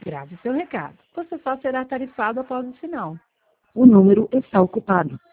Grave seu recado. Você só será tarifado após o sinal. O número está ocupado.